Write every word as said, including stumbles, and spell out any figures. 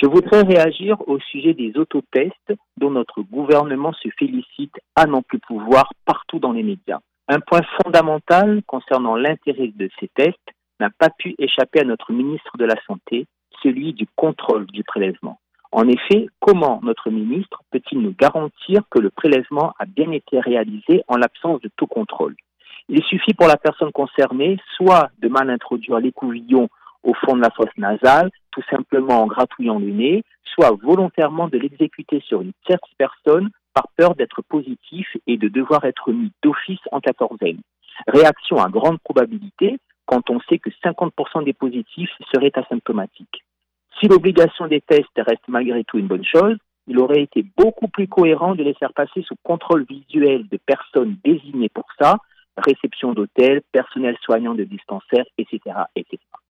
Je voudrais réagir au sujet des autotests dont notre gouvernement se félicite à n'en plus pouvoir partout dans les médias. Un point fondamental concernant l'intérêt de ces tests n'a pas pu échapper à notre ministre de la Santé, celui du contrôle du prélèvement. En effet, comment notre ministre peut-il nous garantir que le prélèvement a bien été réalisé en l'absence de tout contrôle ? Il suffit pour la personne concernée soit de mal introduire l'écouvillon au fond de la fosse nasale, tout simplement en gratouillant le nez, soit volontairement de l'exécuter sur une tierce personne par peur d'être positif et de devoir être mis d'office en quatorzaine. Réaction à grande probabilité quand on sait que cinquante pour cent des positifs seraient asymptomatiques. Si l'obligation des tests reste malgré tout une bonne chose, il aurait été beaucoup plus cohérent de les faire passer sous contrôle visuel de personnes désignées pour ça, réception d'hôtels, personnel soignant de dispensaires, et cetera, et cetera.